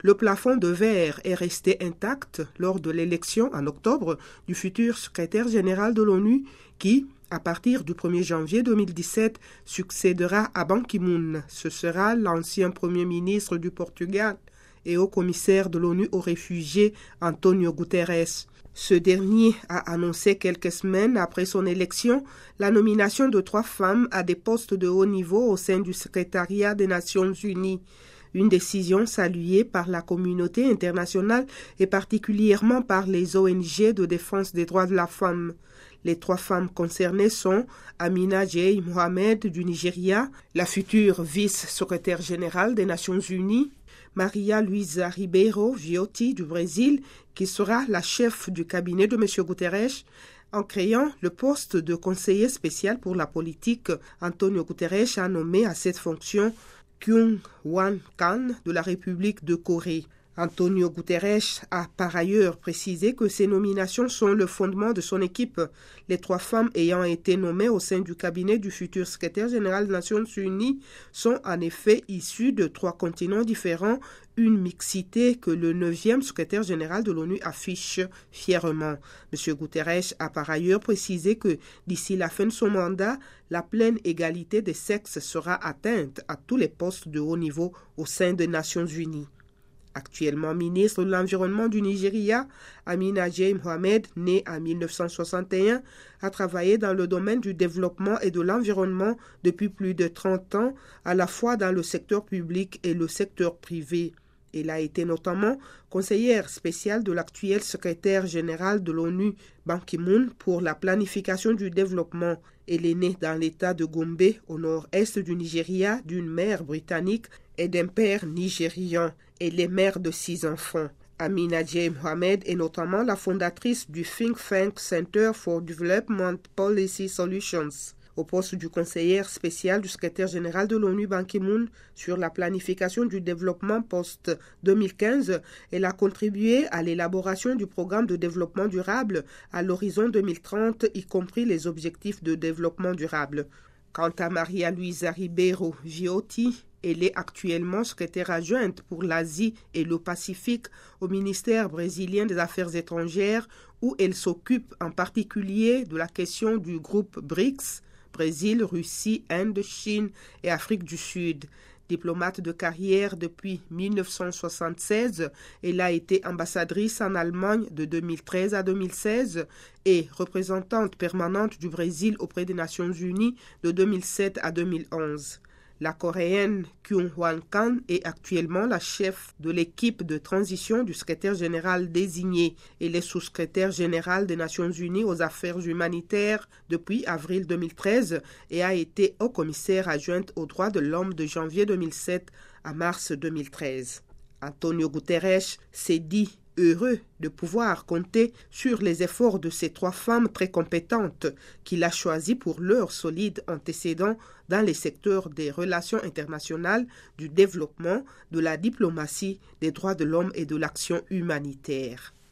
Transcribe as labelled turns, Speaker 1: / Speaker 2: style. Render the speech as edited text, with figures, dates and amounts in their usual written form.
Speaker 1: le plafond de verre est resté intact lors de l'élection en octobre du futur secrétaire général de l'ONU qui, à partir du 1er janvier 2017, succédera à Ban Ki-moon. Ce sera l'ancien Premier ministre du Portugal et haut-commissaire de l'ONU aux réfugiés António Guterres. Ce dernier a annoncé quelques semaines après son élection la nomination de 3 femmes à des postes de haut niveau au sein du secrétariat des Nations Unies. Une décision saluée par la communauté internationale et particulièrement par les ONG de défense des droits de la femme. Les 3 femmes concernées sont Amina J. Mohamed du Nigeria, la future vice-secrétaire générale des Nations Unies, Maria Luisa Ribeiro Viotti du Brésil, qui sera la chef du cabinet de M. Guterres. En créant le poste de conseiller spécial pour la politique, António Guterres a nommé à cette fonction Kyung-Hwan Kang de la République de Corée. António Guterres a par ailleurs précisé que ces nominations sont le fondement de son équipe. Les 3 femmes ayant été nommées au sein du cabinet du futur secrétaire général des Nations Unies sont en effet issues de 3 continents différents, une mixité que le 9e secrétaire général de l'ONU affiche fièrement. M. Guterres a par ailleurs précisé que d'ici la fin de son mandat, la pleine égalité des sexes sera atteinte à tous les postes de haut niveau au sein des Nations Unies. Actuellement ministre de l'Environnement du Nigeria, Amina J. Mohamed, née en 1961, a travaillé dans le domaine du développement et de l'environnement depuis plus de 30 ans, à la fois dans le secteur public et le secteur privé. Elle a été notamment conseillère spéciale de l'actuel secrétaire général de l'ONU, Ban Ki-moon, pour la planification du développement. Elle est née dans l'état de Gombe, au nord-est du Nigeria, d'une mère britannique et d'un père nigérian. Elle est mère de 6 enfants. Amina J. Mohamed est notamment la fondatrice du Think Tank Center for Development Policy Solutions. Au poste du conseiller spécial du secrétaire général de l'ONU Ban Ki-moon sur la planification du développement post-2015, elle a contribué à l'élaboration du programme de développement durable à l'horizon 2030, y compris les objectifs de développement durable. Quant à Maria Luisa Ribeiro Viotti, elle est actuellement secrétaire adjointe pour l'Asie et le Pacifique au ministère brésilien des Affaires étrangères, où elle s'occupe en particulier de la question du groupe BRICS, Brésil, Russie, Inde, Chine et Afrique du Sud. Diplomate de carrière depuis 1976, elle a été ambassadrice en Allemagne de 2013 à 2016 et représentante permanente du Brésil auprès des Nations Unies de 2007 à 2011. La Coréenne Kyung-Hwan Kang est actuellement la chef de l'équipe de transition du secrétaire général désigné. Elle est sous-secrétaire générale des Nations Unies aux affaires humanitaires depuis avril 2013 et a été haut-commissaire adjointe aux droits de l'homme de janvier 2007 à mars 2013. António Guterres s'est dit heureux de pouvoir compter sur les efforts de ces 3 femmes très compétentes qu'il a choisies pour leurs solides antécédents dans les secteurs des relations internationales, du développement, de la diplomatie, des droits de l'homme et de l'action humanitaire.